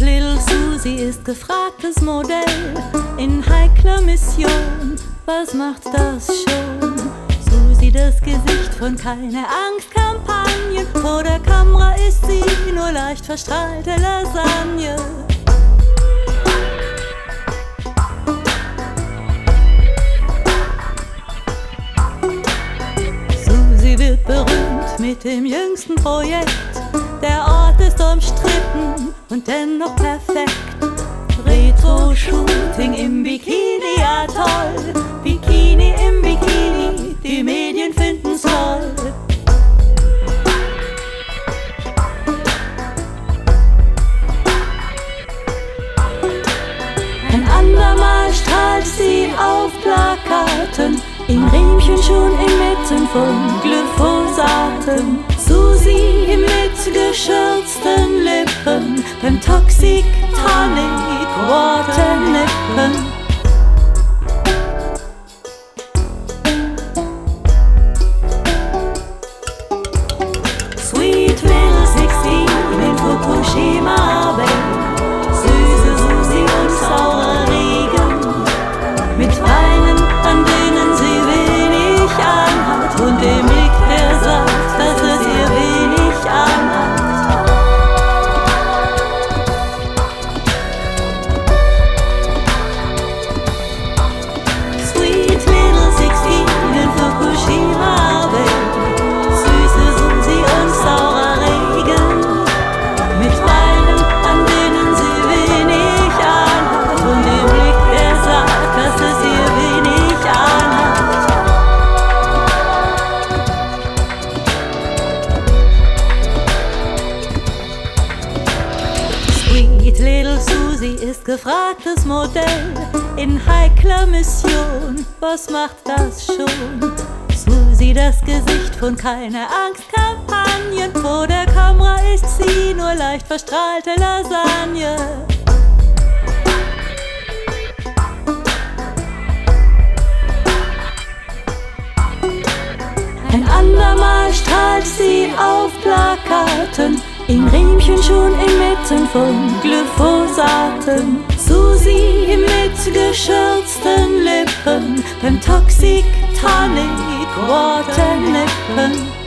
Little Susie ist gefragtes Modell in heikler Mission. Was macht das schon? Susie, das Gesicht von keine Angstkampagnen. Vor der Kamera ist sie nur leicht verstrahlte Lasagne. Susie wird berühmt mit dem jüngsten Projekt. Der Ort ist umstritten und dennoch perfekt. Retro-Shooting im Bikini, ja toll. Bikini im Bikini, die Medien finden's toll. Ein andermal strahlt sie auf Plakaten, in Riemchen schon inmitten von Glyphosaten. Susie mit geschürzten Lippen, beim Toxic Tonic Water nippen. Sweet Little 16 in Fukushima Bay, süße Susie und saure Regen, mit Weinen, an denen sie wenig anhat, und dem Blick, der sagt, dass es ihr wenig anhat. Sweet Little 16 in Fukushima Bay, süße Susie und saurer Regen, mit Weinen, an denen sie wenig anhat, und dem Blick, der sagt, dass es ihr wenig anhat. Sweet Little Susie ist gefragtes Modell in heikler Mission. Was macht das schon? Susie, das Gesicht von keine Angstkampagnen. Vor der Kamera ist sie nur leicht verstrahlte Lasagne. Ein andermal strahlt sie auf Plakaten, in Riemchen schon inmitten von Glyphosaten. Susie mit geschürzten Lippen, beim Toxic Tonic Water nippen.